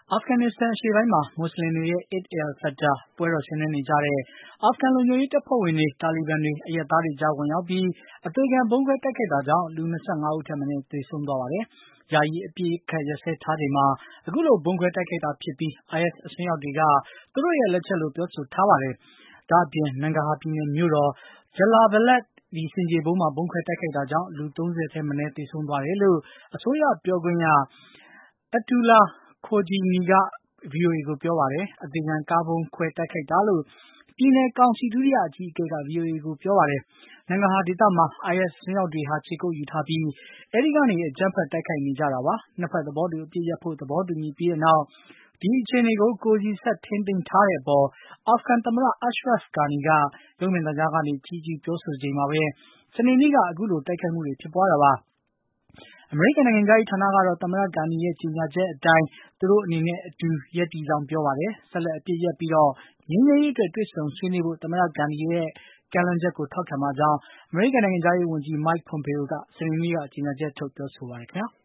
အာဖဂန်နစ္စတန်အရှေ့ပိုင်းမှာ မွတ်ဆလင်တွေရဲ့ Eid al-Fitr ပွဲတော်ဆင်နွှဲနေကြတဲ့ အာဖဂန်လုံခြုံရေးတပ်ဖွဲ့ဝင်တွေ တာလီဘန်တွေ အရပ်သားတွေကြားဝင်ရောက်ပြီး အသေခံဗုံးခွဲတိုက်ခိုက်တာကြောင့် လူ ၂၅ ဦးထက်မနည်း သေဆုံးသွားပါတယ်။ ယာယီအပစ်အခတ်ရပ်စဲထားချိန်မှာ အခုလို ဗုံးခွဲတိုက်ခိုက်တာဖြစ်ပြီး IS အစွန်းရောက်တွေက သူတို့ရဲ့လက်ချက်လို့ ပြောဆိုထားပါတယ်။ ဒါ့အပြင် Nangarhar ပြည်နယ်မြို့တော် Jalalabad ဆင်ခြေဖုံးမှာ ဗုံးခွဲတိုက်ခိုက်တာကြောင့် လူ ၃၀ ထက်မနည်း သေဆုံးသွားတယ်လို့ အစိုးရပြောခွင့်ရ Ayatollah Khamenei က VOA ကိုပြောပါတယ်။ အသေခံကားဗုံးခွဲတိုက်ခိုက်တာလို့ ပြည်နယ်ကောင်စီ ဒုတိယအကြီးအကဲက VOA ကိုပြောပါတယ်။ Nangarhar ဒေသမှာ IS အစွန်းရောက်တွေဟာ ခြေကုပ်ယူထားပြီး အဲဒီကနေ အကြမ်းဖက်တိုက်ခိုက်နေကြတာပါ။ နှစ်ဖက်သဘောတူအပစ်ရပ်ဖို့ သဘောတူညီပြီးနောက် ဒီအခြေအနေကို ကိုယ်စီဆက်ထိန်းသိမ်းထားတဲ့အပေါ် အာဖဂန်သမ္မတ Ashraf Ghani က ရုပ်မြင်သံကြားကနေ ချီးကျူးပြောဆိုချိန်မှာပဲ စနေနေ့က အခုလို တိုက်ခိုက်မှုတွေဖြစ်ပွားတာပါ။ အမေရိကန်နိုင်ငံခြားရေးဌာနကတော့ သမ္မတ Ghani ရဲ့ ကြေညာချက်အတိုင်း သူတို့အနေနဲ့ အတူရပ်တည်ကြောင်း ပြောပါတယ်။ ဆက်လက်အပစ်ရပ်ပြီး ငြိမ်းချမ်းရေးအတွက် တွေ့ဆုံဆွေးနွေးဖို့ သမ္မတ Ghani ရဲ့ ကမ်းလှမ်းချက်ကို ထောက်ခံပါကြောင်း အမေရိကန်နိုင်ငံခြားရေးဝန်ကြီး Mike Pompeo က စနေနေ့က ကြေညာချက်ထုတ် ပြောဆိုပါတယ်ခင်ဗျာ။